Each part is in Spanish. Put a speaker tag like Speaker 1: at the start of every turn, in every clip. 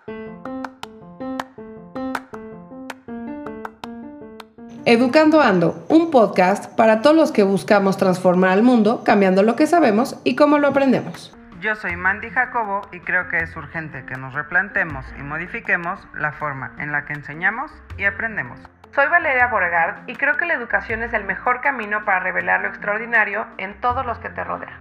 Speaker 1: Educando Ando, un podcast para todos los que buscamos transformar al mundo, cambiando lo que sabemos y cómo lo aprendemos.
Speaker 2: Yo soy Mandy Jacobo y creo que es urgente que nos replantemos y modifiquemos la forma en la que enseñamos y aprendemos.
Speaker 1: Soy Valeria Beauregard y creo que la educación es el mejor camino para revelar lo extraordinario en todos los que te rodean.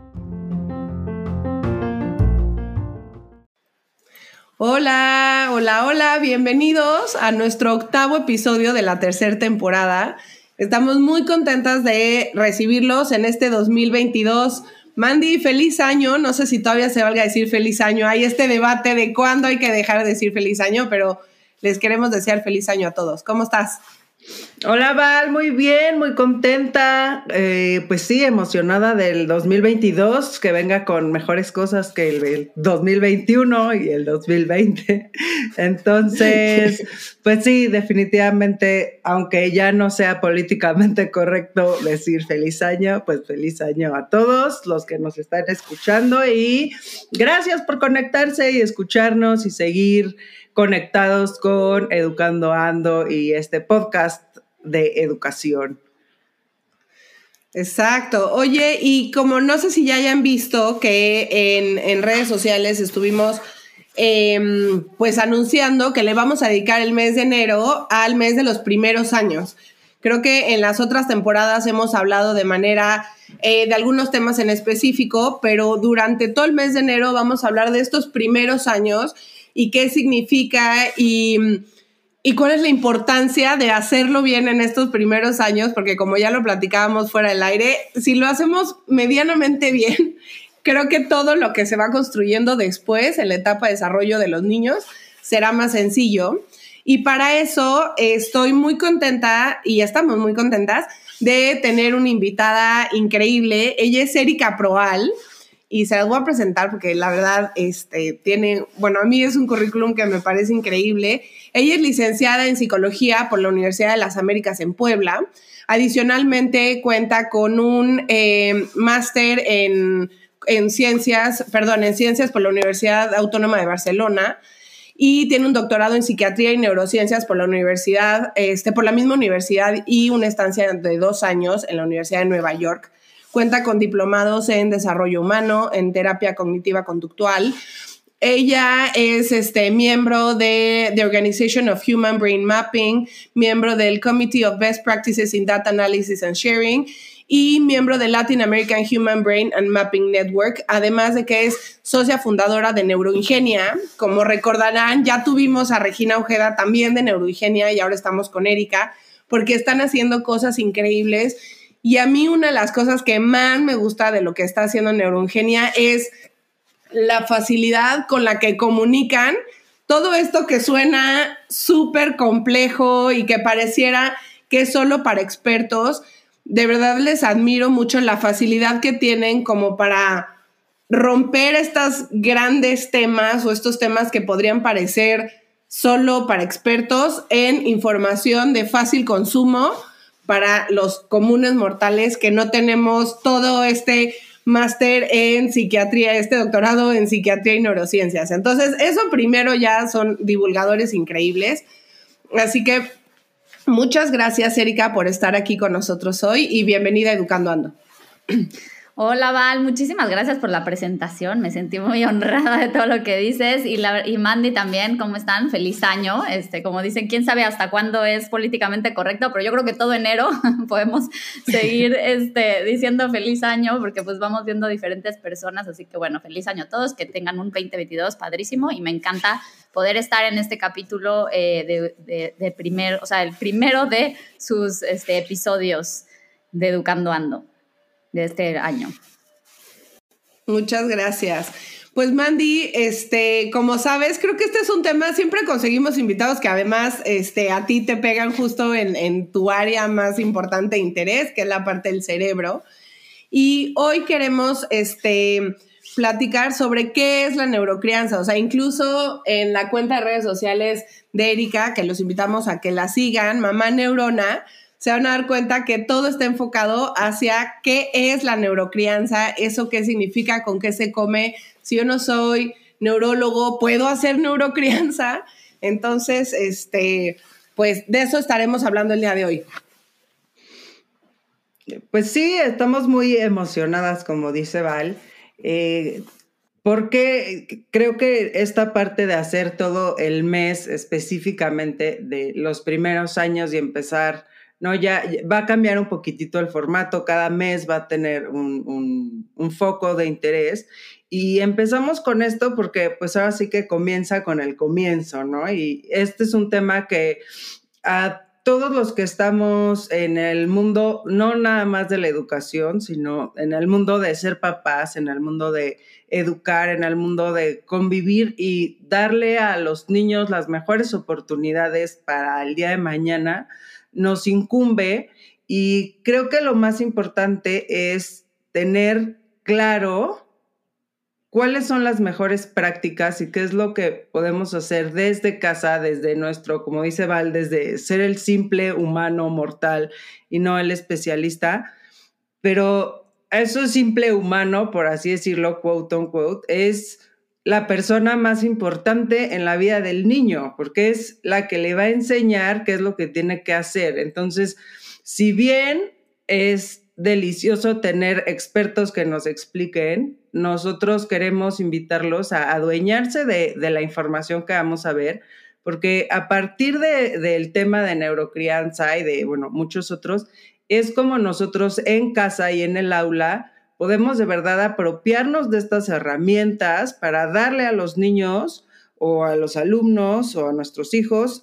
Speaker 1: Hola, bienvenidos a nuestro 8º episodio de la 3ª temporada. Estamos muy contentas de recibirlos en este 2022. Mandy, feliz año. No sé si todavía se valga decir feliz año. Hay este debate de cuándo hay que dejar de decir feliz año, pero les queremos desear feliz año a todos. ¿Cómo estás?
Speaker 3: Hola Val, muy bien, muy contenta, pues sí, emocionada del 2022, que venga con mejores cosas que el 2021 y el 2020. Entonces, pues sí, definitivamente, aunque ya no sea políticamente correcto decir feliz año, pues feliz año a todos los que nos están escuchando y gracias por conectarse y escucharnos y seguir conectados con Educando Ando y este podcast de educación.
Speaker 1: Exacto. Oye, y como no sé si ya hayan visto que en redes sociales estuvimos pues anunciando que le vamos a dedicar el mes de enero al mes de los primeros años. Creo que en las otras temporadas hemos hablado de manera de algunos temas en específico, pero durante todo el mes de enero vamos a hablar de estos primeros años y qué significa y cuál es la importancia de hacerlo bien en estos primeros años, porque como ya lo platicábamos fuera del aire, si lo hacemos medianamente bien, creo que todo lo que se va construyendo después en la etapa de desarrollo de los niños será más sencillo. Y para eso estoy muy contenta y estamos muy contentas de tener una invitada increíble. Ella es Erika Proal. Y se las voy a presentar porque la verdad a mí es un currículum que me parece increíble. Ella es licenciada en Psicología por la Universidad de las Américas en Puebla. Adicionalmente cuenta con un máster en ciencias por la Universidad Autónoma de Barcelona y tiene un doctorado en Psiquiatría y Neurociencias por la misma universidad y una estancia de 2 años en la Universidad de Nueva York. Cuenta con diplomados en desarrollo humano, en terapia cognitiva conductual. Ella es miembro de The Organization of Human Brain Mapping, miembro del Committee of Best Practices in Data Analysis and Sharing y miembro del Latin American Human Brain and Mapping Network, además de que es socia fundadora de Neuroingenia. Como recordarán, ya tuvimos a Regina Ojeda también de Neuroingenia y ahora estamos con Erika porque están haciendo cosas increíbles. Y a mí una de las cosas que más me gusta de lo que está haciendo Neuroingenia es la facilidad con la que comunican todo esto que suena súper complejo y que pareciera que es solo para expertos. De verdad les admiro mucho la facilidad que tienen como para romper estos grandes temas o estos temas que podrían parecer solo para expertos en información de fácil consumo para los comunes mortales que no tenemos todo este máster en psiquiatría, este doctorado en psiquiatría y neurociencias. Entonces, eso primero ya son divulgadores increíbles. Así que muchas gracias, Erika, por estar aquí con nosotros hoy y bienvenida a Educando Ando.
Speaker 4: Hola Val, muchísimas gracias por la presentación, me sentí muy honrada de todo lo que dices y Mandy también, ¿cómo están? Feliz año, como dicen, quién sabe hasta cuándo es políticamente correcto, pero yo creo que todo enero podemos seguir diciendo feliz año porque pues vamos viendo diferentes personas, así que bueno, feliz año a todos, que tengan un 2022 padrísimo y me encanta poder estar en este capítulo el primero de sus episodios de Educando Ando de este año.
Speaker 1: Muchas gracias. Pues Mandy, como sabes, creo que este es un tema, siempre conseguimos invitados que además a ti te pegan justo en tu área más importante de interés, que es la parte del cerebro. Y hoy queremos platicar sobre qué es la neurocrianza. O sea, incluso en la cuenta de redes sociales de Erika, que los invitamos a que la sigan, Mamá Neurona, se van a dar cuenta que todo está enfocado hacia qué es la neurocrianza, eso qué significa, con qué se come. Si yo no soy neurólogo, puedo hacer neurocrianza. Entonces, pues de eso estaremos hablando el día de hoy.
Speaker 3: Pues sí, estamos muy emocionadas, como dice Val, porque creo que esta parte de hacer todo el mes específicamente de los primeros años y empezar, ¿no? Ya va a cambiar un poquitito el formato, cada mes va a tener un foco de interés y empezamos con esto porque pues ahora sí que comienza con el comienzo, ¿no? Y este es un tema que a todos los que estamos en el mundo, no nada más de la educación, sino en el mundo de ser papás, en el mundo de educar, en el mundo de convivir y darle a los niños las mejores oportunidades para el día de mañana, nos incumbe. Y creo que lo más importante es tener claro cuáles son las mejores prácticas y qué es lo que podemos hacer desde casa, desde nuestro, como dice Val, desde ser el simple humano mortal y no el especialista. Pero eso simple humano, por así decirlo, quote unquote, es la persona más importante en la vida del niño, porque es la que le va a enseñar qué es lo que tiene que hacer. Entonces, si bien es delicioso tener expertos que nos expliquen, nosotros queremos invitarlos a adueñarse de la información que vamos a ver, porque a partir del tema de neurocrianza y de, bueno, muchos otros, es como nosotros en casa y en el aula podemos de verdad apropiarnos de estas herramientas para darle a los niños o a los alumnos o a nuestros hijos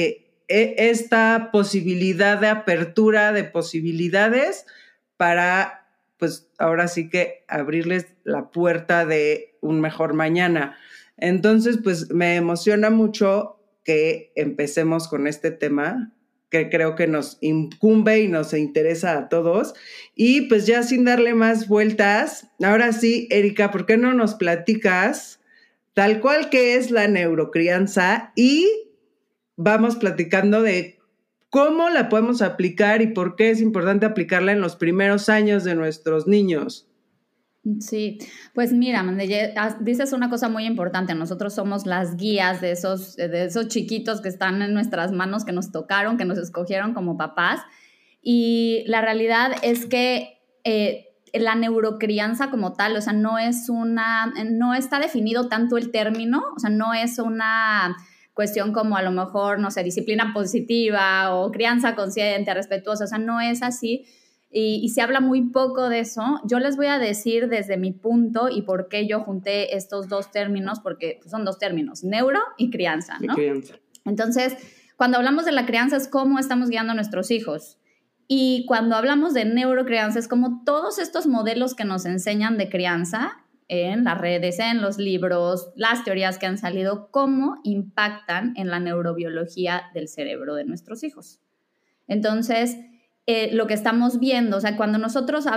Speaker 3: esta posibilidad de apertura de posibilidades para, pues ahora sí que abrirles la puerta de un mejor mañana. Entonces, pues me emociona mucho que empecemos con este tema, que creo que nos incumbe y nos interesa a todos. Y pues ya sin darle más vueltas, ahora sí, Erika, ¿por qué no nos platicas tal cual que es la neurocrianza? Y vamos platicando de cómo la podemos aplicar y por qué es importante aplicarla en los primeros años de nuestros niños.
Speaker 4: Sí, pues mira, dices una cosa muy importante. Nosotros somos las guías de esos chiquitos que están en nuestras manos, que nos tocaron, que nos escogieron como papás. Y la realidad es que la neurocrianza como tal, o sea, no está definido tanto el término, o sea, no es una cuestión como a lo mejor, no sé, disciplina positiva o crianza consciente, respetuosa, o sea, no es así. Y se habla muy poco de eso. Yo les voy a decir desde mi punto y por qué yo junté estos dos términos, porque son dos términos, neuro y crianza, ¿no?
Speaker 3: Crianza.
Speaker 4: Entonces, cuando hablamos de la crianza es cómo estamos guiando a nuestros hijos. Y cuando hablamos de neurocrianza es como todos estos modelos que nos enseñan de crianza en las redes, en los libros, las teorías que han salido, cómo impactan en la neurobiología del cerebro de nuestros hijos. Entonces, lo que estamos viendo, o sea, cuando nosotros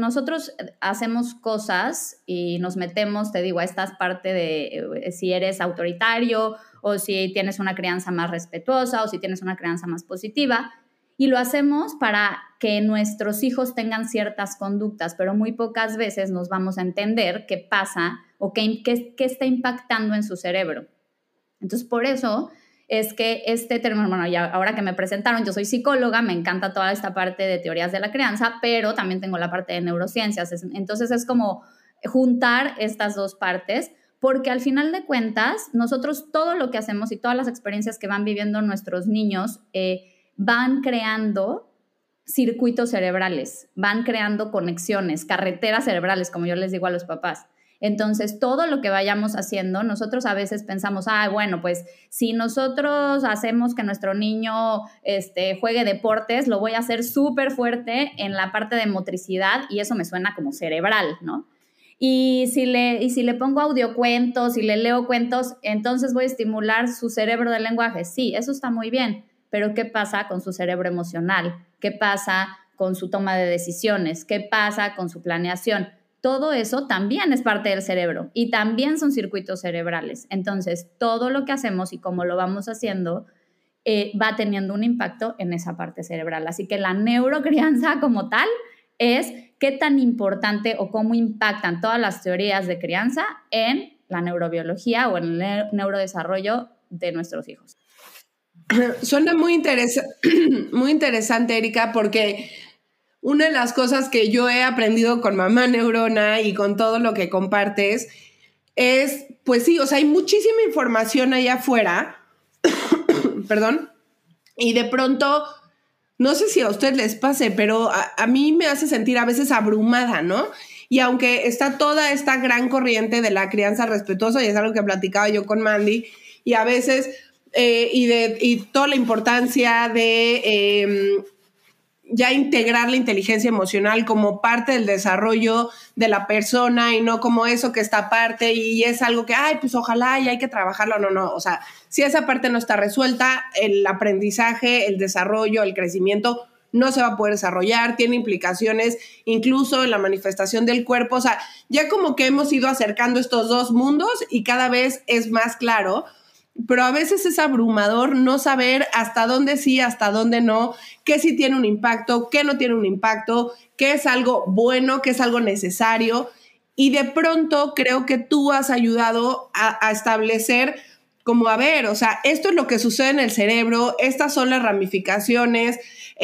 Speaker 4: hacemos cosas y nos metemos, te digo, a esta parte de si eres autoritario o si tienes una crianza más respetuosa o si tienes una crianza más positiva, y lo hacemos para que nuestros hijos tengan ciertas conductas, pero muy pocas veces nos vamos a entender qué pasa o qué está impactando en su cerebro. Entonces, por eso es que este término, bueno, ya ahora que me presentaron, yo soy psicóloga, me encanta toda esta parte de teorías de la crianza, pero también tengo la parte de neurociencias. Entonces es como juntar estas dos partes, porque al final de cuentas, nosotros todo lo que hacemos y todas las experiencias que van viviendo nuestros niños van creando circuitos cerebrales, van creando conexiones, carreteras cerebrales, como yo les digo a los papás. Entonces, todo lo que vayamos haciendo, nosotros a veces pensamos, bueno, pues si nosotros hacemos que nuestro niño juegue deportes, lo voy a hacer súper fuerte en la parte de motricidad y eso me suena como cerebral, ¿no? Y si le pongo audiocuentos y le leo cuentos, entonces voy a estimular su cerebro del lenguaje. Sí, eso está muy bien, pero ¿qué pasa con su cerebro emocional? ¿Qué pasa con su toma de decisiones? ¿Qué pasa con su planeación? Todo eso también es parte del cerebro y también son circuitos cerebrales. Entonces, todo lo que hacemos y cómo lo vamos haciendo va teniendo un impacto en esa parte cerebral. Así que la neurocrianza como tal es qué tan importante o cómo impactan todas las teorías de crianza en la neurobiología o en el neurodesarrollo de nuestros hijos.
Speaker 1: Suena muy interesante, Erika, porque una de las cosas que yo he aprendido con Mamá Neurona y con todo lo que compartes es, pues sí, o sea, hay muchísima información allá afuera, perdón, y de pronto, no sé si a ustedes les pase, pero a mí me hace sentir a veces abrumada, ¿no? Y aunque está toda esta gran corriente de la crianza respetuosa, y es algo que platicaba yo con Mandy, y a veces, y toda la importancia de ya integrar la inteligencia emocional como parte del desarrollo de la persona y no como eso que está aparte y es algo que, ay, pues ojalá y hay que trabajarlo. No, o sea, si esa parte no está resuelta, el aprendizaje, el desarrollo, el crecimiento no se va a poder desarrollar, tiene implicaciones incluso en la manifestación del cuerpo. O sea, ya como que hemos ido acercando estos dos mundos y cada vez es más claro, pero a veces es abrumador no saber hasta dónde sí, hasta dónde no, qué sí tiene un impacto, qué no tiene un impacto, qué es algo bueno, qué es algo necesario. Y de pronto creo que tú has ayudado a establecer como, a ver, o sea, esto es lo que sucede en el cerebro, estas son las ramificaciones.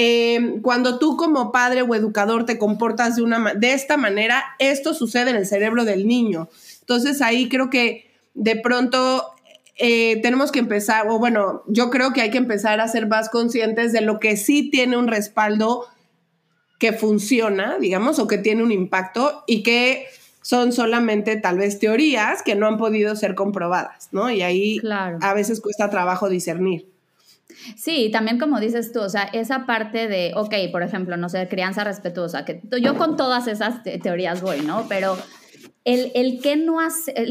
Speaker 1: Cuando tú como padre o educador te comportas de esta manera, esto sucede en el cerebro del niño. Entonces ahí creo que de pronto tenemos que empezar, o bueno, yo creo que hay que empezar a ser más conscientes de lo que sí tiene un respaldo que funciona, digamos, o que tiene un impacto y que son solamente tal vez teorías que no han podido ser comprobadas, ¿no? Y ahí claro, a veces cuesta trabajo discernir.
Speaker 4: Sí, también como dices tú, o sea, esa parte de, ok, por ejemplo, no sé, crianza respetuosa, que yo con todas esas teorías voy, ¿no? Pero el qué no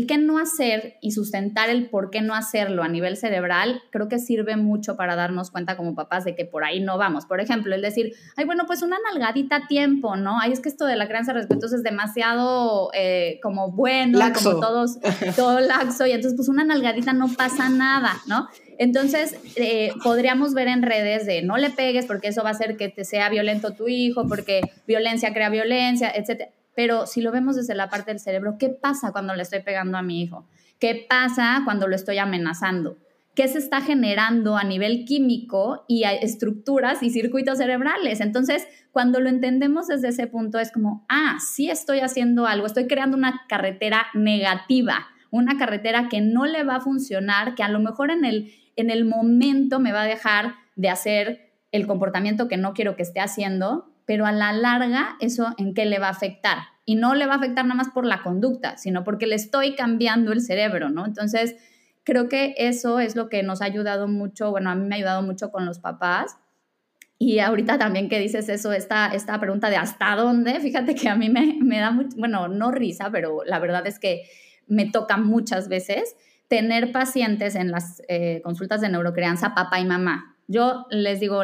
Speaker 4: hacer y sustentar el por qué no hacerlo a nivel cerebral, creo que sirve mucho para darnos cuenta como papás de que por ahí no vamos. Por ejemplo, el decir, ay, bueno, pues una nalgadita a tiempo, ¿no? Ay, es que esto de la crianza respetuosa es demasiado como bueno,
Speaker 1: laxo.
Speaker 4: Como todo laxo, y entonces pues una nalgadita no pasa nada, ¿no? Entonces, podríamos ver en redes de no le pegues porque eso va a hacer que te sea violento tu hijo, porque violencia crea violencia, etcétera. Pero si lo vemos desde la parte del cerebro, ¿qué pasa cuando le estoy pegando a mi hijo? ¿Qué pasa cuando lo estoy amenazando? ¿Qué se está generando a nivel químico y a estructuras y circuitos cerebrales? Entonces, cuando lo entendemos desde ese punto, es como, sí estoy haciendo algo, estoy creando una carretera negativa, una carretera que no le va a funcionar, que a lo mejor en el momento me va a dejar de hacer el comportamiento que no quiero que esté haciendo, pero a la larga, ¿eso en qué le va a afectar? Y no le va a afectar nada más por la conducta, sino porque le estoy cambiando el cerebro, ¿no? Entonces, creo que eso es lo que nos ha ayudado mucho, bueno, a mí me ha ayudado mucho con los papás. Y ahorita también que dices eso, esta pregunta de ¿hasta dónde? Fíjate que a mí me da mucho, bueno, no risa, pero la verdad es que me toca muchas veces tener pacientes en las consultas de neurocrianza, papá y mamá. Yo les digo,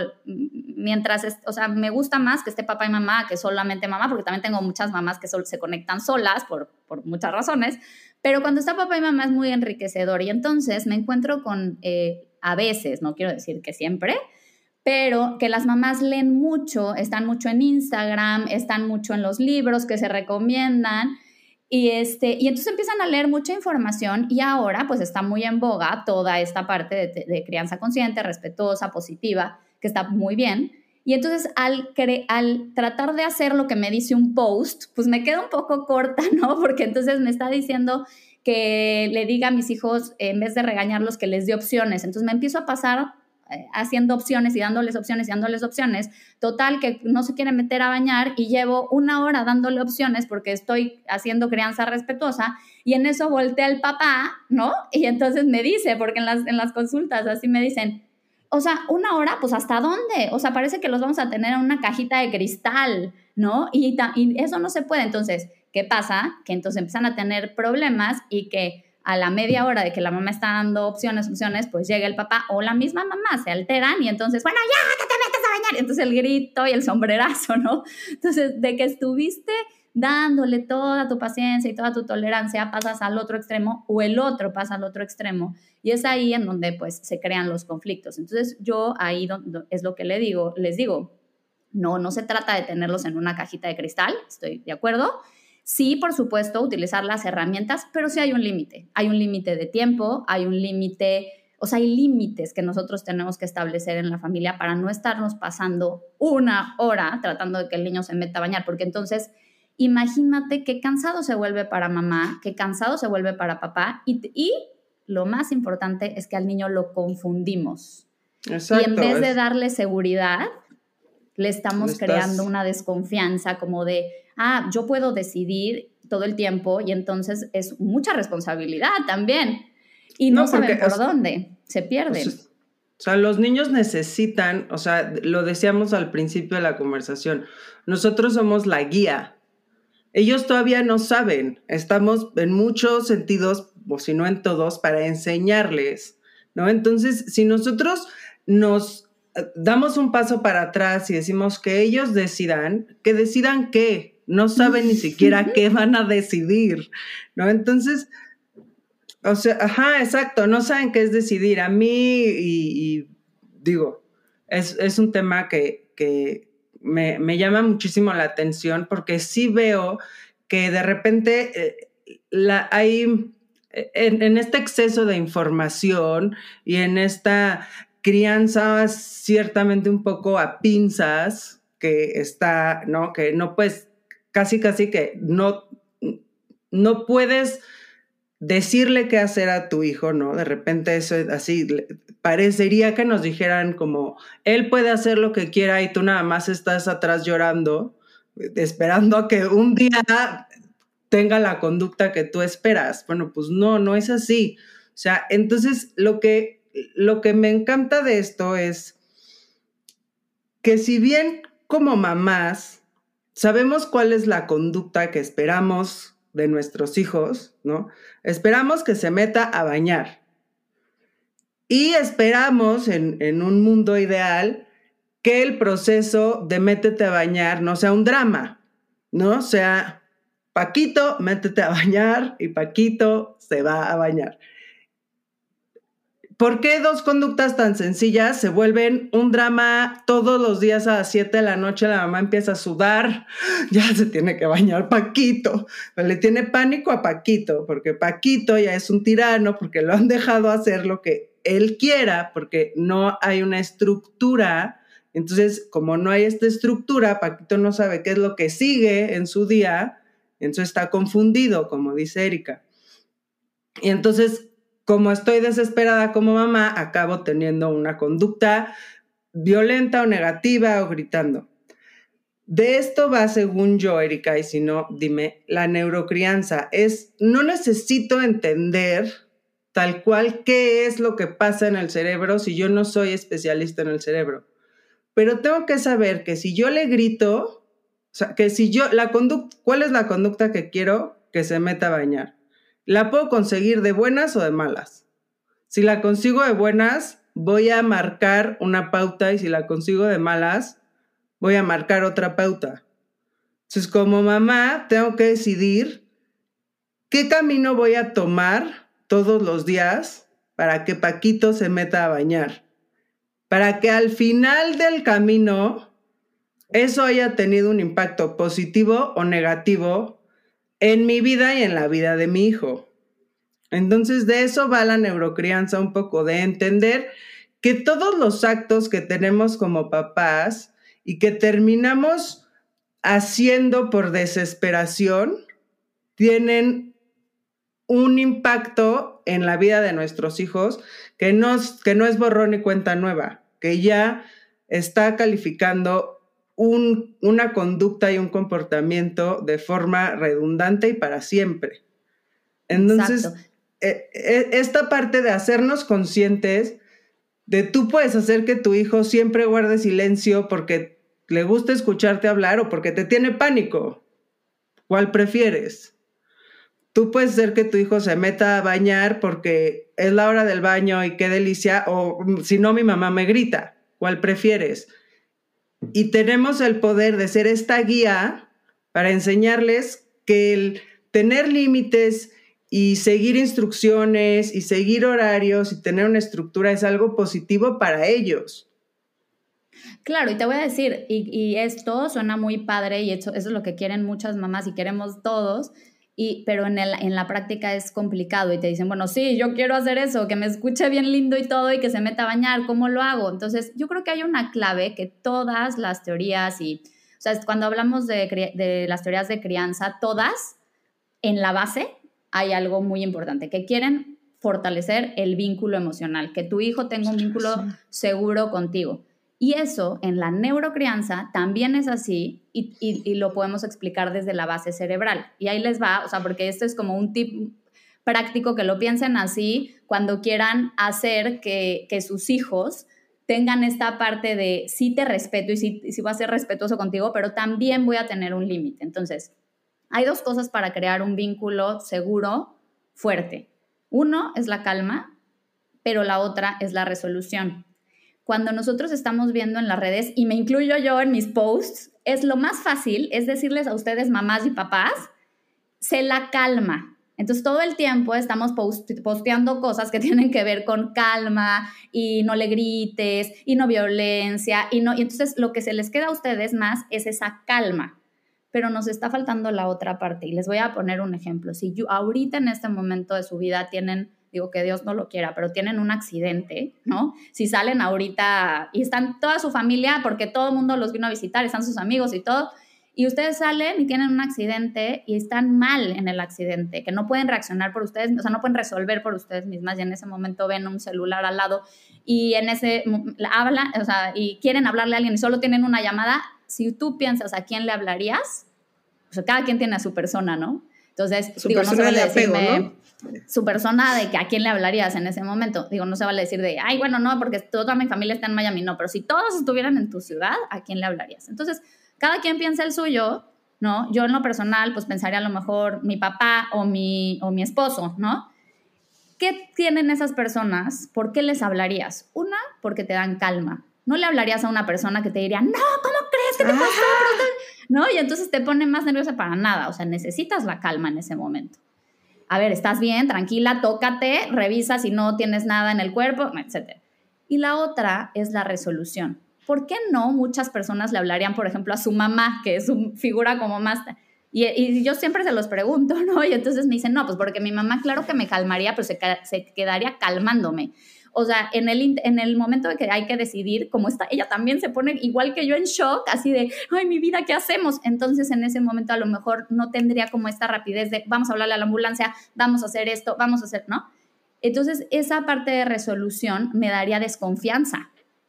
Speaker 4: o sea, me gusta más que esté papá y mamá que solamente mamá, porque también tengo muchas mamás que se conectan solas por muchas razones, pero cuando está papá y mamá es muy enriquecedor y entonces me encuentro con, a veces, no quiero decir que siempre, pero que las mamás leen mucho, están mucho en Instagram, están mucho en los libros que se recomiendan. Y entonces empiezan a leer mucha información y ahora pues está muy en boga toda esta parte de crianza consciente, respetuosa, positiva, que está muy bien. Y entonces al tratar de hacer lo que me dice un post, pues me quedo un poco corta, ¿no? Porque entonces me está diciendo que le diga a mis hijos, en vez de regañarlos, que les dé opciones. Entonces me empiezo a pasar haciendo opciones y dándoles opciones, total que no se quiere meter a bañar y llevo 1 hora dándole opciones porque estoy haciendo crianza respetuosa y en eso voltea el papá, ¿no? Y entonces me dice, porque en las consultas así me dicen, o sea, 1 hora, pues ¿hasta dónde? O sea, parece que los vamos a tener en una cajita de cristal, ¿no? Y eso no se puede. Entonces, ¿qué pasa? Que entonces empiezan a tener problemas y que a la media hora de que la mamá está dando opciones, pues llega el papá o la misma mamá, se alteran y entonces, bueno, ya, que te metas a bañar. Y entonces el grito y el sombrerazo, ¿no? Entonces, de que estuviste dándole toda tu paciencia y toda tu tolerancia, pasas al otro extremo o el otro pasa al otro extremo. Y es ahí en donde, pues, se crean los conflictos. Entonces, yo ahí es lo que les digo, no se trata de tenerlos en una cajita de cristal, estoy de acuerdo, Sí, por supuesto, utilizar las herramientas, pero sí hay un límite. Hay un límite de tiempo, hay un límite, o sea, hay límites que nosotros tenemos que establecer en la familia para no estarnos pasando 1 hora tratando de que el niño se meta a bañar, porque entonces imagínate qué cansado se vuelve para mamá, qué cansado se vuelve para papá y lo más importante es que al niño lo confundimos. Exacto, y en vez de darle seguridad, le estamos creando una desconfianza como de, yo puedo decidir todo el tiempo y entonces es mucha responsabilidad también. Y no saben por dónde, se pierden.
Speaker 3: O sea, los niños necesitan, o sea, lo decíamos al principio de la conversación, nosotros somos la guía. Ellos todavía no saben, estamos en muchos sentidos, o si no en todos, para enseñarles, ¿no? Entonces, si nosotros nos damos un paso para atrás y decimos que ellos decidan, que decidan qué, no saben ni siquiera qué van a decidir, ¿no? Entonces, o sea, exacto, no saben qué es decidir. A mí, y digo, es un tema que me llama muchísimo la atención porque sí veo que de repente hay en este exceso de información y en esta crianza ciertamente un poco a pinzas que está, ¿no? Que no puedes, casi que no puedes decirle qué hacer a tu hijo, ¿no? De repente eso es así, parecería que nos dijeran como, él puede hacer lo que quiera y tú nada más estás atrás llorando, esperando a que un día tenga la conducta que tú esperas. Bueno, pues no es así. O sea, entonces lo que me encanta de esto es que si bien como mamás sabemos cuál es la conducta que esperamos de nuestros hijos, ¿no? Esperamos que se meta a bañar. Y esperamos en un mundo ideal que el proceso de métete a bañar no sea un drama, ¿no? Sea, Paquito, métete a bañar y Paquito se va a bañar. ¿Por qué 2 conductas tan sencillas se vuelven un drama todos los días a las 7 de la noche? La mamá empieza a sudar, ya se tiene que bañar Paquito, pero le tiene pánico a Paquito, porque Paquito ya es un tirano, porque lo han dejado hacer lo que él quiera, porque no hay una estructura. Entonces, como no hay esta estructura, Paquito no sabe qué es lo que sigue en su día, entonces está confundido, como dice Erika. Y entonces, como estoy desesperada como mamá, acabo teniendo una conducta violenta o negativa o gritando. De esto va, según yo, Erika, y si no, dime, la neurocrianza. No necesito entender tal cual qué es lo que pasa en el cerebro si yo no soy especialista en el cerebro. Pero tengo que saber que si yo le grito, o sea, que si yo, ¿cuál es la conducta que quiero? Que se meta a bañar. ¿La puedo conseguir de buenas o de malas? Si la consigo de buenas, voy a marcar una pauta y si la consigo de malas, voy a marcar otra pauta. Entonces, como mamá, tengo que decidir qué camino voy a tomar todos los días para que Paquito se meta a bañar. Para que al final del camino eso haya tenido un impacto positivo o negativo en mi vida y en la vida de mi hijo. Entonces, de eso va la neurocrianza un poco, de entender que todos los actos que tenemos como papás y que terminamos haciendo por desesperación tienen un impacto en la vida de nuestros hijos que no es borrón y cuenta nueva, que ya está calificando una conducta y un comportamiento de forma redundante y para siempre. Entonces, esta parte de hacernos conscientes de tú puedes hacer que tu hijo siempre guarde silencio porque le gusta escucharte hablar o porque te tiene pánico. ¿Cuál prefieres? Tú puedes hacer que tu hijo se meta a bañar porque es la hora del baño y qué delicia, o si no, mi mamá me grita. ¿Cuál prefieres? Y tenemos el poder de ser esta guía para enseñarles que el tener límites y seguir instrucciones y seguir horarios y tener una estructura es algo positivo para ellos.
Speaker 4: Claro, y te voy a decir, y esto suena muy padre y eso es lo que quieren muchas mamás y queremos todos, pero en la práctica es complicado y te dicen, bueno, sí, yo quiero hacer eso, que me escuche bien lindo y todo y que se meta a bañar, ¿cómo lo hago? Entonces, yo creo que hay una clave que todas las teorías o sea, cuando hablamos de las teorías de crianza, todas, en la base hay algo muy importante, que quieren fortalecer el vínculo emocional, que tu hijo tenga un vínculo seguro contigo. Y eso en la neurocrianza también es así y lo podemos explicar desde la base cerebral. Y ahí les va, o sea, porque esto es como un tip práctico que lo piensen así cuando quieran hacer que sus hijos tengan esta parte de sí te respeto y sí voy a ser respetuoso contigo, pero también voy a tener un límite. Entonces, hay dos cosas para crear un vínculo seguro, fuerte. Uno es la calma, pero la otra es la resolución. Cuando nosotros estamos viendo en las redes, y me incluyo yo en mis posts, es lo más fácil, es decirles a ustedes, mamás y papás, sé la calma. Entonces, todo el tiempo estamos posteando cosas que tienen que ver con calma y no le grites y no violencia. Y entonces, lo que se les queda a ustedes más es esa calma. Pero nos está faltando la otra parte. Y les voy a poner un ejemplo. Si ahorita en este momento de su vida tienen, digo que Dios no lo quiera, pero tienen un accidente, ¿no? Si salen ahorita y están toda su familia, porque todo el mundo los vino a visitar, están sus amigos y todo, y ustedes salen y tienen un accidente y están mal en el accidente, que no pueden reaccionar por ustedes, o sea, no pueden resolver por ustedes mismas, y en ese momento ven un celular al lado y en ese hablan, o sea, y quieren hablarle a alguien y solo tienen una llamada. Si tú piensas a quién le hablarías, o sea, cada quien tiene a su persona, ¿no? Entonces, digo, no se vale decirme, ¿no? Su persona de que a quién le hablarías en ese momento. Digo, no se vale decir de, ay, bueno, no, porque toda mi familia está en Miami. No, pero si todos estuvieran en tu ciudad, ¿a quién le hablarías? Entonces, cada quien piensa el suyo, ¿no? Yo en lo personal, pues pensaría a lo mejor mi papá o mi esposo, ¿no? ¿Qué tienen esas personas? ¿Por qué les hablarías? Una, porque te dan calma. No le hablarías a una persona que te diría, no, ¿cómo crees? ¿Qué te pasó? ¿No? Y entonces te pone más nerviosa para nada. O sea, necesitas la calma en ese momento. A ver, ¿estás bien? Tranquila, tócate, revisa si no tienes nada en el cuerpo, etc. Y la otra es la resolución. ¿Por qué no muchas personas le hablarían, por ejemplo, a su mamá, que es su figura como más... Y yo siempre se los pregunto, ¿no? Y entonces me dicen, no, pues porque mi mamá claro que me calmaría, pero se quedaría calmándome. O sea, en el momento de que hay que decidir, como está, ella también se pone igual que yo en shock, así de, ay, mi vida, ¿qué hacemos? Entonces, en ese momento a lo mejor no tendría como esta rapidez de, vamos a hablarle a la ambulancia, vamos a hacer esto, vamos a hacer, ¿no? Entonces, esa parte de resolución me daría desconfianza.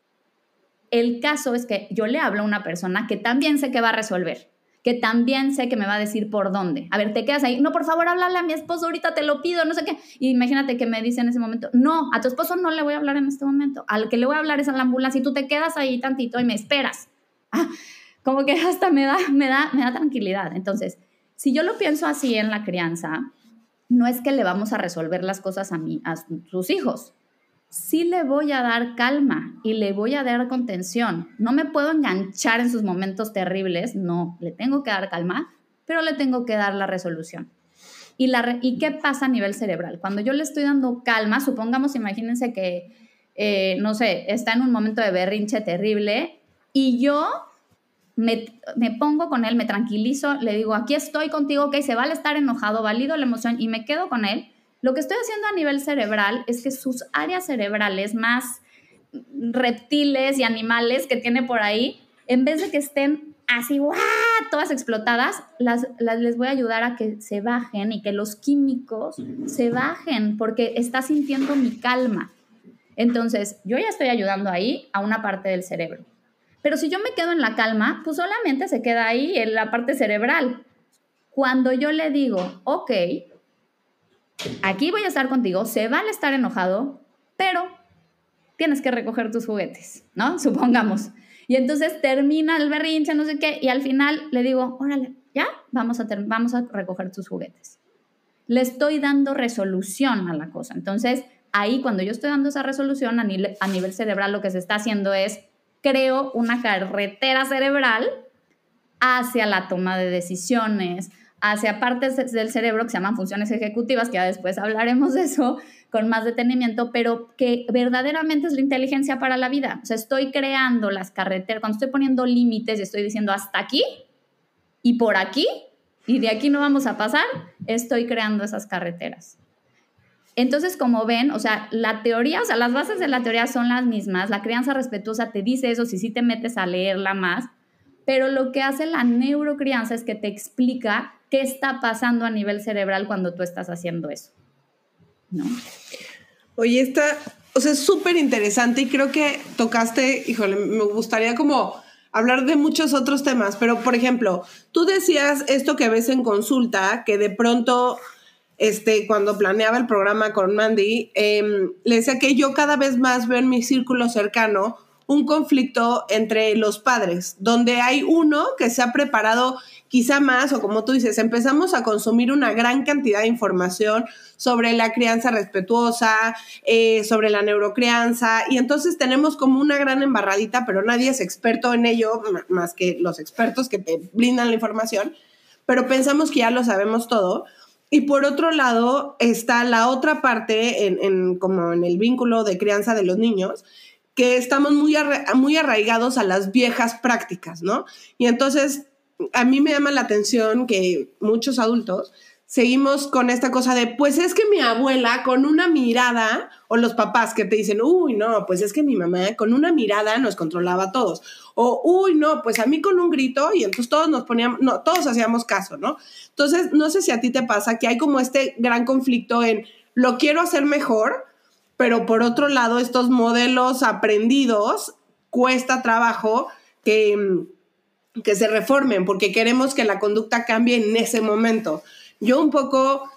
Speaker 4: El caso es que yo le hablo a una persona que también sé que va a resolver, que también sé que me va a decir por dónde. A ver, te quedas ahí, no, por favor, háblale a mi esposo, ahorita te lo pido, no sé qué. Y imagínate que me dice en ese momento, no, a tu esposo no le voy a hablar en este momento, al que le voy a hablar es a la ambulancia y tú te quedas ahí tantito y me esperas. Como que hasta me da tranquilidad. Entonces, si yo lo pienso así en la crianza, no es que le vamos a resolver las cosas a sus hijos. Sí le voy a dar calma y le voy a dar contención. No me puedo enganchar en sus momentos terribles, no, le tengo que dar calma, pero le tengo que dar la resolución. ¿Y qué pasa a nivel cerebral? Cuando yo le estoy dando calma, supongamos, imagínense que, no sé, está en un momento de berrinche terrible y yo me pongo con él, me tranquilizo, le digo, aquí estoy contigo, ok, se vale estar enojado, valido la emoción y me quedo con él. Lo que estoy haciendo a nivel cerebral es que sus áreas cerebrales más reptiles y animales que tiene por ahí, en vez de que estén así, ¡guau!, todas explotadas, les voy a ayudar a que se bajen y que los químicos se bajen porque está sintiendo mi calma. Entonces, yo ya estoy ayudando ahí a una parte del cerebro. Pero si yo me quedo en la calma, pues solamente se queda ahí en la parte cerebral. Cuando yo le digo, ok, aquí voy a estar contigo, se vale estar enojado, pero tienes que recoger tus juguetes, ¿no? Supongamos. Y entonces termina el berrinche, no sé qué, y al final le digo, órale, ya, vamos a recoger tus juguetes. Le estoy dando resolución a la cosa. Entonces, ahí cuando yo estoy dando esa resolución a nivel cerebral, lo que se está haciendo es, creo una carretera cerebral hacia la toma de decisiones, hacia partes del cerebro que se llaman funciones ejecutivas, que ya después hablaremos de eso con más detenimiento, pero que verdaderamente es la inteligencia para la vida. O sea, estoy creando las carreteras, cuando estoy poniendo límites y estoy diciendo hasta aquí y por aquí, y de aquí no vamos a pasar, estoy creando esas carreteras. Entonces, como ven, o sea, la teoría, o sea, las bases de la teoría son las mismas, la crianza respetuosa te dice eso si sí te metes a leerla más, pero lo que hace la neurocrianza es que te explica qué está pasando a nivel cerebral cuando tú estás haciendo eso, ¿no?
Speaker 1: Oye, es súper interesante y creo que tocaste, híjole, me gustaría como hablar de muchos otros temas, pero por ejemplo, tú decías esto que ves en consulta, que de pronto, cuando planeaba el programa con Mandy, le decía que yo cada vez más veo en mi círculo cercano un conflicto entre los padres, donde hay uno que se ha preparado quizá más, o como tú dices, empezamos a consumir una gran cantidad de información sobre la crianza respetuosa, sobre la neurocrianza, y entonces tenemos como una gran embarradita, pero nadie es experto en ello, más que los expertos que te brindan la información, pero pensamos que ya lo sabemos todo. Y por otro lado está la otra parte, como en el vínculo de crianza de los niños, que estamos muy arraigados a las viejas prácticas, ¿no? Y entonces a mí me llama la atención que muchos adultos seguimos con esta cosa de, pues es que mi abuela con una mirada, o los papás que te dicen, uy, no, pues es que mi mamá con una mirada nos controlaba a todos, o uy, no, pues a mí con un grito, y entonces todos nos poníamos, no, todos hacíamos caso, ¿no? Entonces, no sé si a ti te pasa que hay como este gran conflicto en, lo quiero hacer mejor, pero por otro lado, estos modelos aprendidos cuesta trabajo que se reformen, porque queremos que la conducta cambie en ese momento. Yo un poco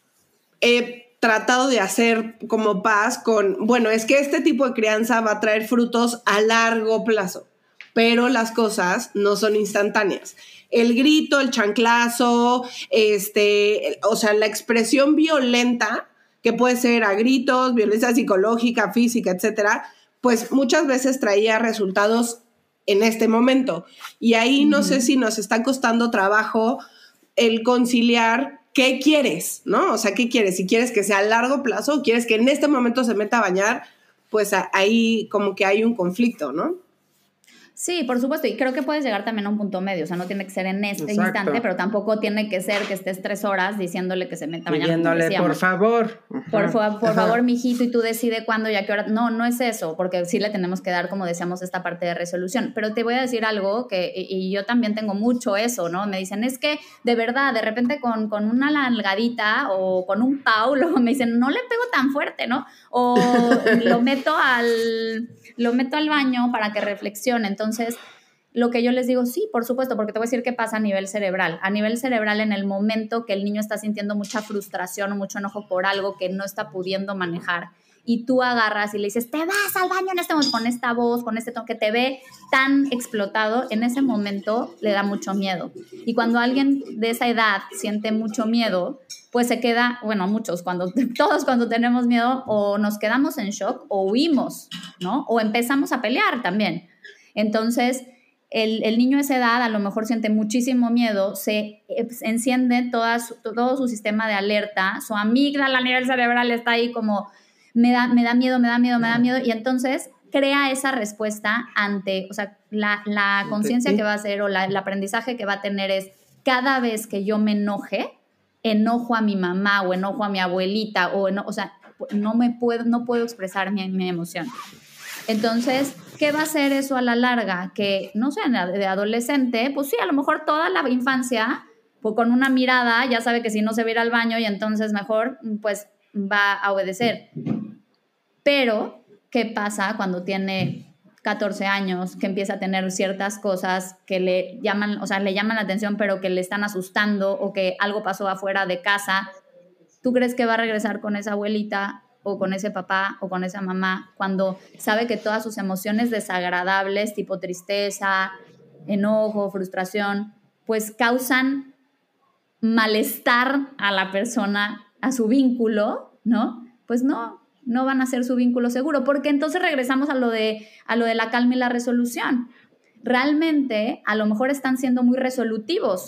Speaker 1: he tratado de hacer como paz con, bueno, es que este tipo de crianza va a traer frutos a largo plazo, pero las cosas no son instantáneas. El grito, el chanclazo, o sea, la expresión violenta, que puede ser a gritos, violencia psicológica, física, etcétera, pues muchas veces traía resultados en este momento. Y ahí no sé si nos está costando trabajo el conciliar qué quieres, ¿no? O sea, ¿qué quieres? Si quieres que sea a largo plazo o quieres que en este momento se meta a bañar, pues ahí como que hay un conflicto, ¿no?
Speaker 4: Sí, por supuesto, y creo que puedes llegar también a un punto medio, o sea, no tiene que ser en este instante, pero tampoco tiene que ser que estés 3 horas diciéndole que se meta a bañar.
Speaker 3: Pidiéndole, por favor.
Speaker 4: Por favor, mijito, y tú decide cuándo y a qué hora. No, no es eso, porque sí le tenemos que dar, como decíamos, esta parte de resolución. Pero te voy a decir algo y yo también tengo mucho eso, ¿no? Me dicen, es que de verdad, de repente con una nalgadita o con un paulo, me dicen, no le pego tan fuerte, ¿no? O lo meto al baño para que reflexione. Entonces, lo que yo les digo, sí, por supuesto, porque te voy a decir qué pasa a nivel cerebral. A nivel cerebral, en el momento que el niño está sintiendo mucha frustración o mucho enojo por algo que no está pudiendo manejar, y tú agarras y le dices, te vas al baño en este momento, con esta voz, con este tono, que te ve tan explotado, en ese momento le da mucho miedo. Y cuando alguien de esa edad siente mucho miedo, pues se queda, bueno, todos cuando tenemos miedo, o nos quedamos en shock o huimos, ¿no? O empezamos a pelear también. Entonces, el niño de esa edad a lo mejor siente muchísimo miedo, se enciende todo su sistema de alerta, su amígdala a nivel cerebral está ahí como, me da miedo, y entonces crea esa respuesta ante, o sea, la conciencia que va a hacer o el aprendizaje que va a tener es, cada vez que yo me enojo a mi mamá o enojo a mi abuelita, o sea, no puedo expresar mi emoción. Entonces, ¿qué va a hacer eso a la larga? Que, no sé, de adolescente, pues sí, a lo mejor toda la infancia, pues con una mirada, ya sabe que si no se va a ir al baño y entonces mejor, pues va a obedecer. Pero, ¿qué pasa cuando tiene 14 años, que empieza a tener ciertas cosas que le llaman la atención, pero que le están asustando, o que algo pasó afuera de casa? ¿Tú crees que va a regresar con esa abuelita o con ese papá o con esa mamá cuando sabe que todas sus emociones desagradables, tipo tristeza, enojo, frustración, pues causan malestar a la persona, a su vínculo, ¿no? Pues no van a ser su vínculo seguro, porque entonces regresamos a lo de la calma y la resolución. Realmente, a lo mejor están siendo muy resolutivos,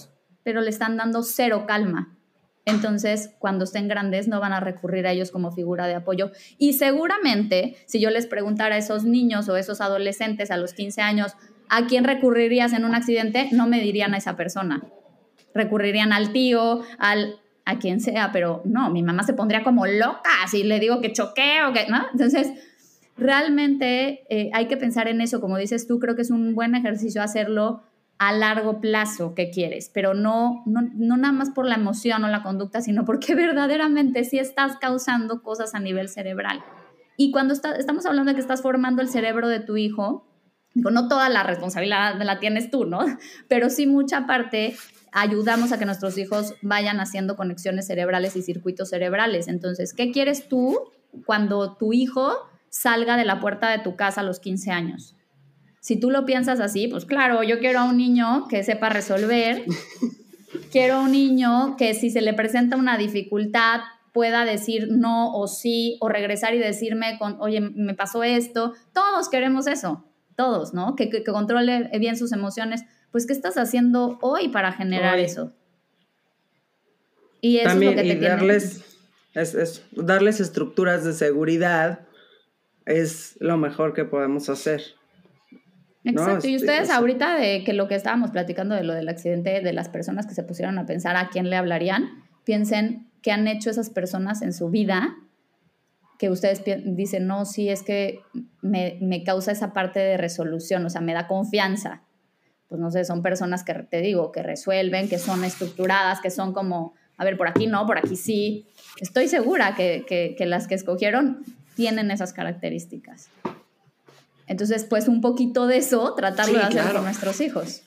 Speaker 4: pero le están dando cero calma. Entonces, cuando estén grandes, no van a recurrir a ellos como figura de apoyo. Y seguramente, si yo les preguntara a esos niños o esos adolescentes a los 15 años, ¿a quién recurrirías en un accidente? No me dirían a esa persona. Recurrirían al tío, a quien sea, pero no, mi mamá se pondría como loca si le digo que choqué o que, ¿no? Entonces, realmente hay que pensar en eso. Como dices tú, creo que es un buen ejercicio hacerlo a largo plazo que quieres, pero no nada más por la emoción o la conducta, sino porque verdaderamente sí estás causando cosas a nivel cerebral. Y cuando estamos hablando de que estás formando el cerebro de tu hijo, digo, no toda la responsabilidad la tienes tú, ¿no? Pero sí mucha parte ayudamos a que nuestros hijos vayan haciendo conexiones cerebrales y circuitos cerebrales. Entonces, ¿qué quieres tú cuando tu hijo salga de la puerta de tu casa a los 15 años? Si tú lo piensas así, pues claro, yo quiero a un niño que sepa resolver, quiero a un niño que si se le presenta una dificultad pueda decir no o sí, o regresar y decirme, oye, me pasó esto. Todos queremos eso, todos, ¿no? Que controle bien sus emociones. Pues, ¿qué estás haciendo hoy para generar eso? Y eso
Speaker 3: también,
Speaker 4: es lo que te
Speaker 3: darles estructuras de seguridad es lo mejor que podemos hacer.
Speaker 4: Exacto, y ustedes ahorita de que lo que estábamos platicando de lo del accidente, de las personas que se pusieron a pensar a quién le hablarían, piensen qué han hecho esas personas en su vida, que ustedes dicen, no, sí, es que me causa esa parte de resolución, o sea, me da confianza. Pues no sé, son personas que te digo, que resuelven, que son estructuradas, que son como, a ver, por aquí no, por aquí sí. Estoy segura que las que escogieron tienen esas características. Entonces, pues un poquito de eso, tratarlo de hacer con nuestros hijos.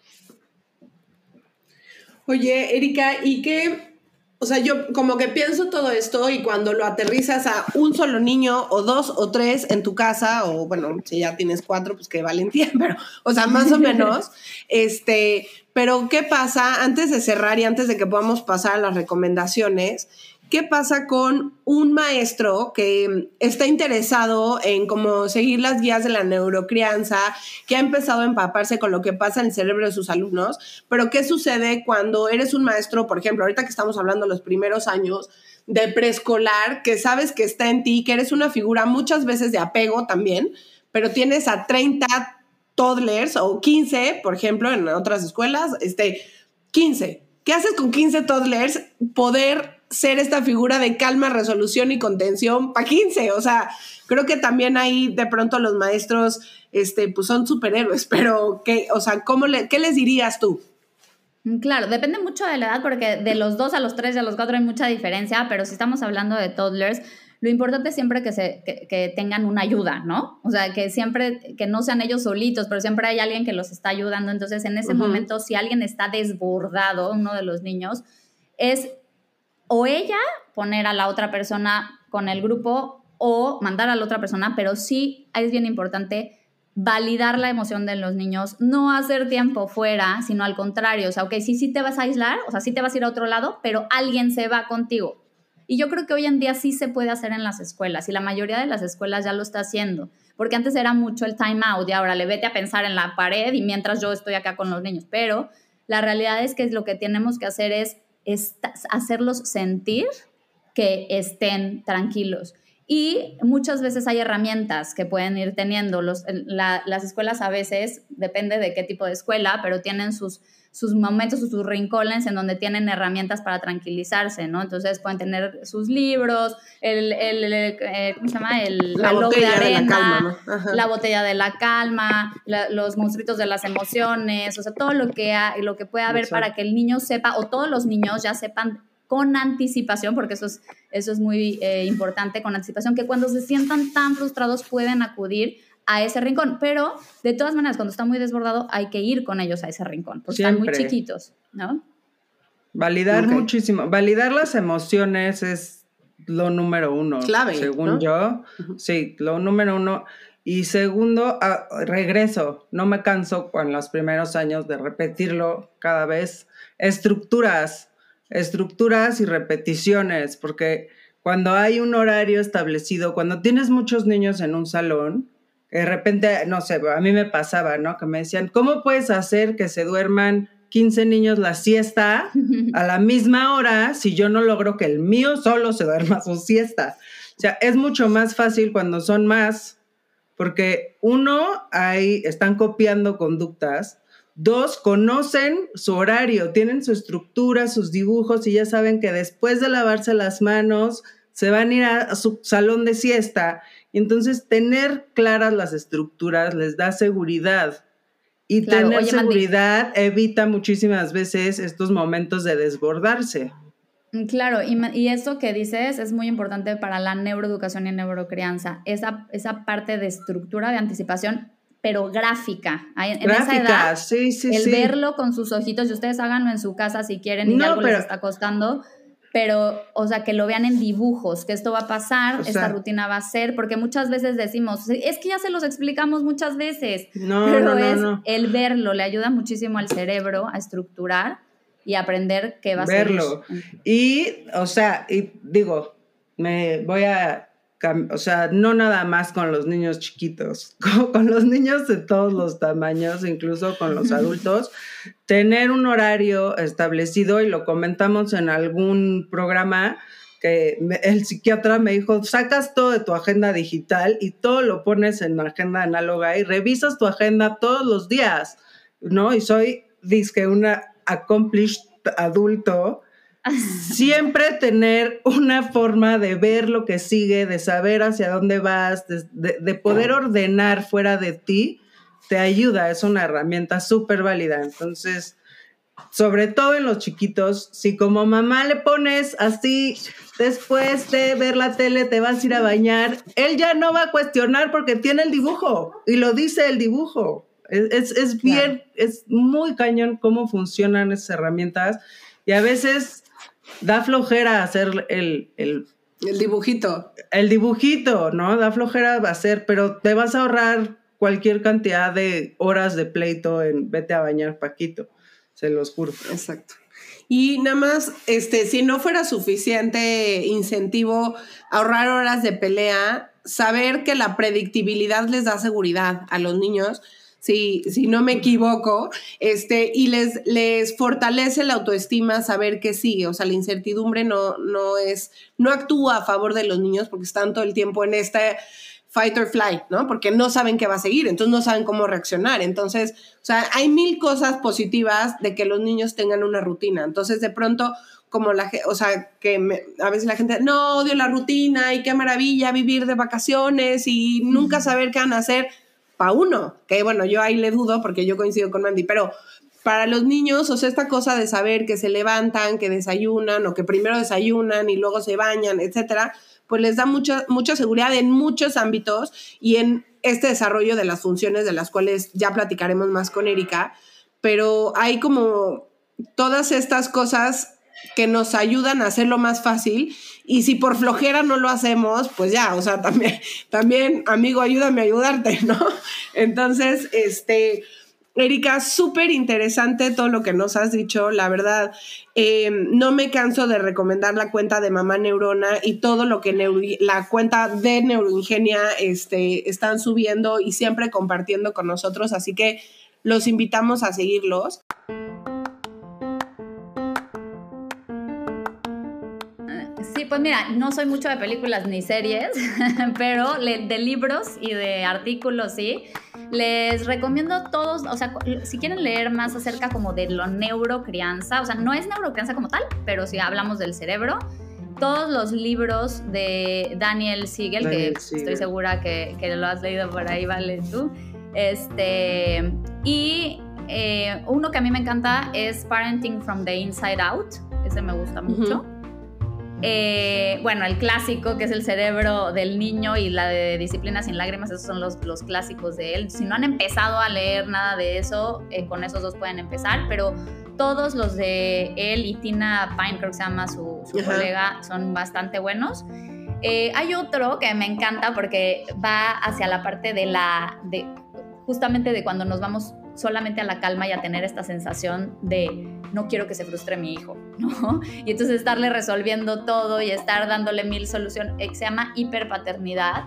Speaker 1: Oye, Erika, ¿y qué? O sea, yo como que pienso todo esto y cuando lo aterrizas a un solo niño o 2 o 3 en tu casa, o bueno, si ya tienes 4, pues qué valentía, pero, o sea, más o menos, pero ¿qué pasa? Antes de cerrar y antes de que podamos pasar a las recomendaciones, ¿qué pasa con un maestro que está interesado en cómo seguir las guías de la neurocrianza, que ha empezado a empaparse con lo que pasa en el cerebro de sus alumnos? Pero ¿qué sucede cuando eres un maestro, por ejemplo, ahorita que estamos hablando de los primeros años de preescolar, que sabes que está en ti, que eres una figura muchas veces de apego también, pero tienes a 30 toddlers o 15, por ejemplo, en otras escuelas, 15. ¿Qué haces con 15 toddlers? Poder ser esta figura de calma, resolución y contención para 15. O sea, creo que también ahí de pronto los maestros pues son superhéroes, pero o sea, ¿qué les dirías tú?
Speaker 4: Claro, depende mucho de la edad, porque de los 2 a los 3 y a los 4 hay mucha diferencia, pero si estamos hablando de toddlers, lo importante es siempre que tengan una ayuda, ¿no? O sea, que no sean ellos solitos, pero siempre hay alguien que los está ayudando. Entonces, en ese momento, si alguien está desbordado, uno de los niños, es o ella poner a la otra persona con el grupo o mandar a la otra persona, pero sí es bien importante validar la emoción de los niños, no hacer tiempo fuera, sino al contrario, o sea, ok, sí te vas a aislar, o sea, sí te vas a ir a otro lado, pero alguien se va contigo. Y yo creo que hoy en día sí se puede hacer en las escuelas, y la mayoría de las escuelas ya lo está haciendo, porque antes era mucho el time out, y ahora le vete a pensar en la pared y mientras yo estoy acá con los niños, pero la realidad es que lo que tenemos que hacer es hacerlos sentir que estén tranquilos. Y muchas veces hay herramientas que pueden ir teniendo. Las escuelas a veces, depende de qué tipo de escuela, pero tienen sus momentos o sus rincones en donde tienen herramientas para tranquilizarse, ¿no? Entonces pueden tener sus libros, ¿cómo se llama?
Speaker 1: La botella de arena, de la calma,
Speaker 4: ¿no? La botella de la calma, los monstruitos de las emociones, o sea, todo lo que pueda haber para que el niño sepa, o todos los niños ya sepan con anticipación, porque eso es muy importante, con anticipación, que cuando se sientan tan frustrados pueden acudir a ese rincón, pero de todas maneras, cuando está muy desbordado, hay que ir con ellos a ese rincón, porque siempre están muy chiquitos, ¿no?
Speaker 3: Validar muchísimo, validar las emociones es lo número 1,
Speaker 1: clave,
Speaker 3: según
Speaker 1: ¿no?
Speaker 3: yo, sí, lo número 1, y segundo, regreso, no me canso en los primeros años de repetirlo cada vez, estructuras y repeticiones, porque cuando hay un horario establecido, cuando tienes muchos niños en un salón, de repente, no sé, a mí me pasaba, ¿no? Que me decían, ¿cómo puedes hacer que se duerman 15 niños la siesta a la misma hora si yo no logro que el mío solo se duerma su siesta? O sea, es mucho más fácil cuando son más, porque uno, ahí están copiando conductas. Dos, conocen su horario, tienen su estructura, sus dibujos y ya saben que después de lavarse las manos se van a ir a su salón de siesta. Y entonces tener claras las estructuras les da seguridad. Y
Speaker 4: claro,
Speaker 3: tener
Speaker 4: oye,
Speaker 3: seguridad evita muchísimas veces estos momentos de desbordarse.
Speaker 4: Claro, y eso que dices es muy importante para la neuroeducación y neurocrianza, esa parte de estructura de anticipación, pero gráfica. En esa edad,
Speaker 3: sí.
Speaker 4: verlo con sus ojitos, y ustedes háganlo en su casa si quieren y algo les está costando, pero, o sea, que lo vean en dibujos, que esto va a pasar, esta rutina va a ser, porque muchas veces decimos, es que ya se los explicamos muchas veces, pero el verlo le ayuda muchísimo al cerebro a estructurar y aprender qué va a ser.
Speaker 3: Verlo. Y, o sea, digo, me voy a... O sea, no nada más con los niños chiquitos, con los niños de todos los tamaños, incluso con los adultos, tener un horario establecido, y lo comentamos en algún programa, que el psiquiatra me dijo, sacas todo de tu agenda digital y todo lo pones en la agenda análoga y revisas tu agenda todos los días, ¿no? Y soy, dizque, una accomplished adulto. Siempre tener una forma de ver lo que sigue, de saber hacia dónde vas, de poder ordenar fuera de ti, te ayuda, es una herramienta súper válida. Entonces, sobre todo en los chiquitos, si como mamá le pones así, después de ver la tele te vas a ir a bañar, él ya no va a cuestionar porque tiene el dibujo y lo dice el dibujo. Es bien, es muy cañón cómo funcionan esas herramientas, y a veces da flojera hacer el
Speaker 1: dibujito.
Speaker 3: El dibujito, ¿no? Da flojera hacer, pero te vas a ahorrar cualquier cantidad de horas de pleito en vete a bañar, Paquito. Se los juro.
Speaker 1: Exacto. Y nada más, si no fuera suficiente incentivo ahorrar horas de pelea, saber que la predictibilidad les da seguridad a los niños, si no me equivoco, y les fortalece la autoestima saber que sigue. O sea, la incertidumbre no actúa a favor de los niños porque están todo el tiempo en este fight or flight, ¿no? Porque no saben qué va a seguir, entonces no saben cómo reaccionar. Entonces, o sea, hay 1000 cosas positivas de que los niños tengan una rutina. Entonces, de pronto, como a veces la gente, no, odio la rutina y qué maravilla vivir de vacaciones y nunca saber qué van a hacer. Para uno, que bueno, yo ahí le dudo porque yo coincido con Mandy, pero para los niños, o sea, esta cosa de saber que se levantan, que desayunan o que primero desayunan y luego se bañan, etcétera, pues les da mucha seguridad en muchos ámbitos y en este desarrollo de las funciones de las cuales ya platicaremos más con Erika, pero hay como todas estas cosas que nos ayudan a hacerlo más fácil, y si por flojera no lo hacemos, pues ya, o sea, también amigo, ayúdame a ayudarte, ¿no? Entonces, Erika, súper interesante todo lo que nos has dicho, la verdad, no me canso de recomendar la cuenta de Mamá Neurona y todo lo que la cuenta de Neuroingenia están subiendo y siempre compartiendo con nosotros, así que los invitamos a seguirlos.
Speaker 4: Sí, pues mira, no soy mucho de películas ni series, pero de libros y de artículos sí. Les recomiendo todos, o sea, si quieren leer más acerca como de lo neurocrianza, o sea, no es neurocrianza como tal, pero si hablamos del cerebro, todos los libros de Daniel Siegel, estoy segura que lo has leído por ahí, vale, tú. Y uno que a mí me encanta es Parenting from the Inside Out, ese me gusta mucho. Bueno, el clásico que es el cerebro del niño y la de Disciplina sin lágrimas, esos son los clásicos de él. Si no han empezado a leer nada de eso, con esos dos pueden empezar, pero todos los de él y Tina Pine, creo que se llama su colega, son bastante buenos. Hay otro que me encanta porque va hacia la parte justamente de cuando nos vamos solamente a la calma y a tener esta sensación de no quiero que se frustre mi hijo, ¿no? Y entonces estarle resolviendo todo y estar dándole 1000 soluciones, se llama Hiperpaternidad,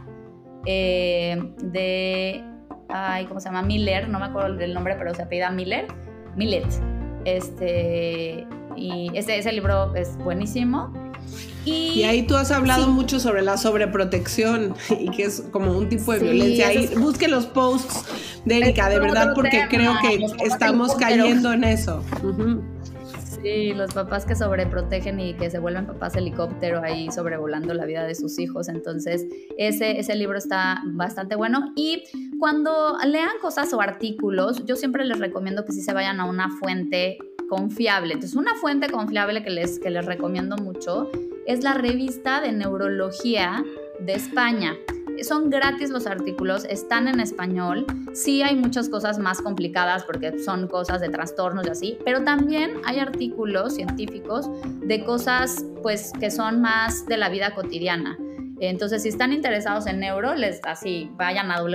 Speaker 4: ¿cómo se llama? Miller, no me acuerdo del nombre, pero se apellida Millet. Y ese libro es buenísimo.
Speaker 1: Y ahí tú has hablado mucho sobre la sobreprotección y que es como un tipo de violencia. Ahí busque los posts de Erika, de verdad, porque creo que estamos cayendo en eso. Uh-huh.
Speaker 4: Sí, los papás que sobreprotegen y que se vuelven papás helicóptero ahí sobrevolando la vida de sus hijos. Entonces, ese libro está bastante bueno. Y cuando lean cosas o artículos, yo siempre les recomiendo que sí se vayan a una fuente confiable. Entonces, una fuente confiable que les recomiendo mucho es la Revista de Neurología de España. Son gratis los artículos, están en español. Sí hay muchas cosas más complicadas porque son cosas de trastornos y así, pero también hay artículos científicos de cosas pues que son más de la vida cotidiana. Entonces, si están interesados en neuro, vayan a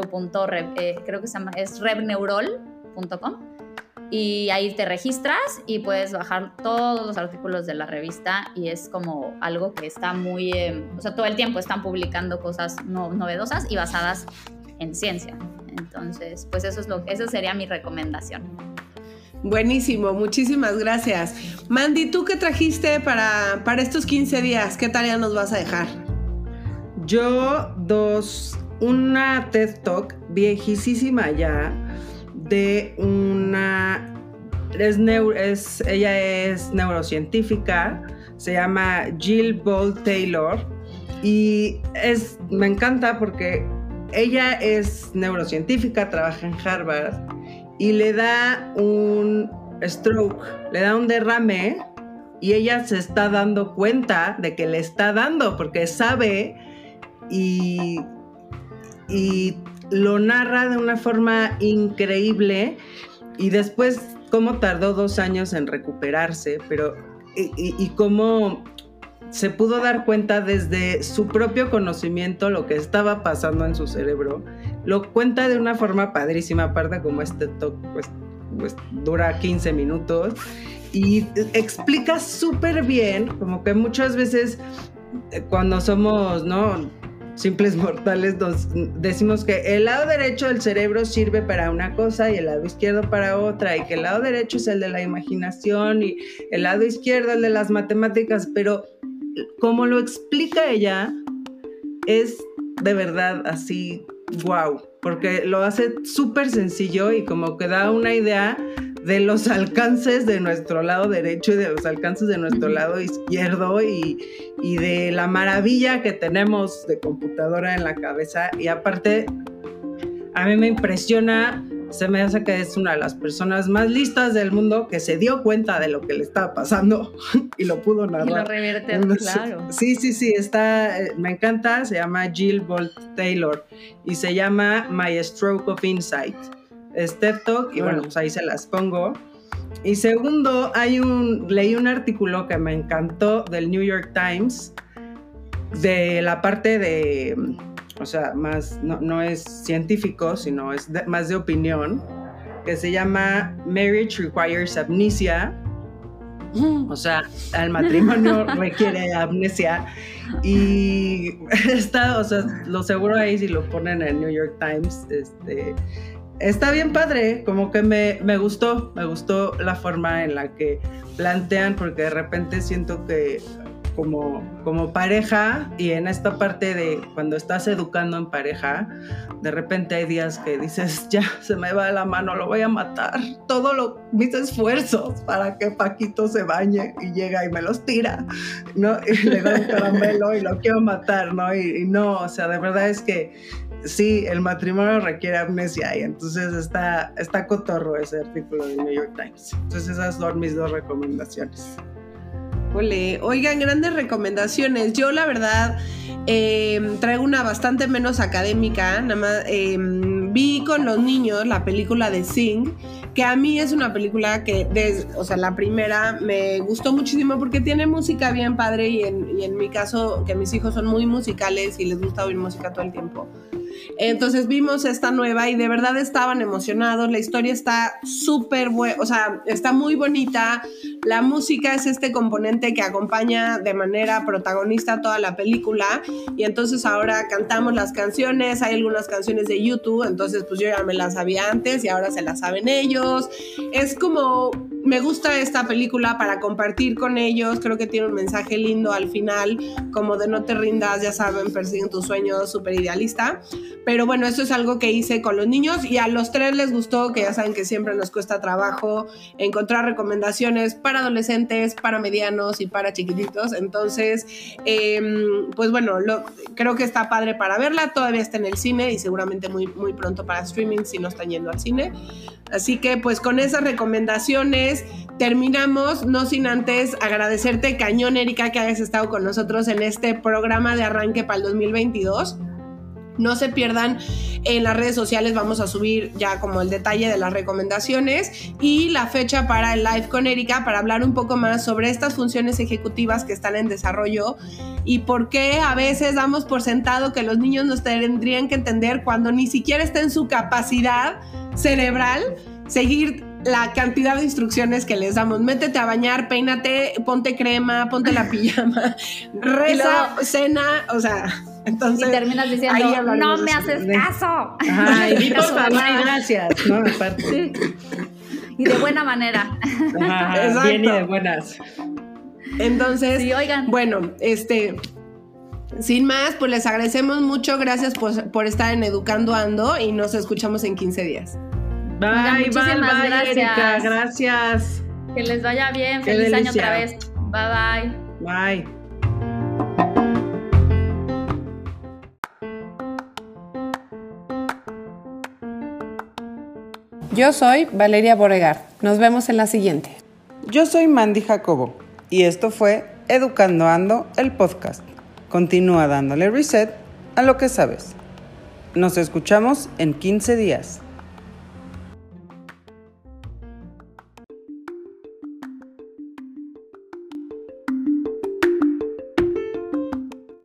Speaker 4: revneurol.com y ahí te registras y puedes bajar todos los artículos de la revista y es como algo que está muy... todo el tiempo están publicando cosas novedosas y basadas en ciencia. Entonces, pues esa sería mi recomendación.
Speaker 1: Buenísimo, muchísimas gracias. Mandy, ¿tú qué trajiste para estos 15 días? ¿Qué tarea nos vas a dejar?
Speaker 3: Yo una TED Talk viejísima ya, de ella es neurocientífica, se llama Jill Bolte Taylor y me encanta porque ella es neurocientífica, trabaja en Harvard y le da un stroke, le da un derrame y ella se está dando cuenta de que le está dando porque sabe y lo narra de una forma increíble y después cómo tardó 2 años en recuperarse, pero y cómo se pudo dar cuenta desde su propio conocimiento lo que estaba pasando en su cerebro. Lo cuenta de una forma padrísima, aparte como este talk pues dura 15 minutos y explica súper bien, como que muchas veces cuando somos, simples mortales nos decimos que el lado derecho del cerebro sirve para una cosa y el lado izquierdo para otra, y que el lado derecho es el de la imaginación y el lado izquierdo el de las matemáticas, pero como lo explica ella es de verdad así wow, porque lo hace súper sencillo y como que da una idea de los alcances de nuestro lado derecho y de los alcances de nuestro lado izquierdo y de la maravilla que tenemos de computadora en la cabeza. Y aparte, a mí me impresiona, se me hace que es una de las personas más listas del mundo que se dio cuenta de lo que le estaba pasando y lo pudo narrar.
Speaker 4: Y lo revierte, claro.
Speaker 3: Sí, me encanta, se llama Jill Bolte Taylor y se llama My Stroke of Insight. TED Talk y bueno, pues ahí se las pongo. Y segundo, leí un artículo que me encantó del New York Times de la parte de, más, no es científico, sino es más de opinión, que se llama Marriage Requires Amnesia. El matrimonio requiere amnesia y lo seguro ahí si lo ponen en el New York Times, está bien padre, como que me gustó la forma en la que plantean, porque de repente siento que como pareja y en esta parte de cuando estás educando en pareja, de repente hay días que dices, ya se me va la mano, lo voy a matar, mis esfuerzos para que Paquito se bañe y llega y me los tira, ¿no? Y le doy un caramelo y lo quiero matar, ¿no? Y no, de verdad es que sí, el matrimonio requiere amnesia y entonces está cotorro ese artículo del New York Times. Entonces esas son mis 2 recomendaciones.
Speaker 1: Ole, oigan, grandes recomendaciones. Yo la verdad traigo una bastante menos académica. Nada más vi con los niños la película de Sing, que a mí es una película que la primera me gustó muchísimo porque tiene música bien padre y en mi caso, que mis hijos son muy musicales y les gusta oír música todo el tiempo. Entonces vimos esta nueva y de verdad estaban emocionados. La historia está súper buena, está muy bonita. La música es este componente que acompaña de manera protagonista toda la película y entonces ahora cantamos las canciones. Hay algunas canciones de YouTube, entonces pues yo ya me las sabía antes y ahora se las saben ellos. Es como me gusta esta película para compartir con ellos. Creo que tiene un mensaje lindo al final, como de no te rindas, ya saben, persiguen tus sueños, súper idealista. Pero bueno, eso es algo que hice con los niños y a los 3 les gustó, que ya saben que siempre nos cuesta trabajo encontrar recomendaciones para adolescentes, para medianos y para chiquititos. Entonces, pues bueno, creo que está padre para verla. Todavía está en el cine y seguramente muy, muy pronto para streaming si no están yendo al cine. Así que pues con esas recomendaciones terminamos, no sin antes agradecerte cañón, Erika, que hayas estado con nosotros en este programa de arranque para el 2022. No se pierdan, en las redes sociales vamos a subir ya como el detalle de las recomendaciones y la fecha para el live con Erika para hablar un poco más sobre estas funciones ejecutivas que están en desarrollo y por qué a veces damos por sentado que los niños nos tendrían que entender cuando ni siquiera está en su capacidad cerebral seguir la cantidad de instrucciones que les damos. Métete a bañar, peínate, ponte crema, ponte la pijama, reza, cena, o sea... Entonces,
Speaker 4: y terminas diciendo, no me haces caso.
Speaker 3: Ay, por favor, gracias. No, aparte.
Speaker 4: Y de buena manera.
Speaker 3: Ajá, bien y de buenas.
Speaker 1: Entonces,
Speaker 4: sí, oigan.
Speaker 1: Bueno, sin más, pues les agradecemos mucho. Gracias por estar en Educando Ando y nos escuchamos en 15 días.
Speaker 3: Bye,
Speaker 4: muchísimas
Speaker 3: bye,
Speaker 4: gracias.
Speaker 3: Erika, gracias.
Speaker 4: Que les vaya bien.
Speaker 3: Qué
Speaker 4: Feliz
Speaker 3: delicia.
Speaker 4: año otra vez. Bye, bye.
Speaker 3: Bye.
Speaker 1: Yo soy Valeria Boregar. Nos vemos en la siguiente.
Speaker 2: Yo soy Mandy Jacobo y esto fue Educando Ando, el podcast. Continúa dándole reset a lo que sabes. Nos escuchamos en 15 días.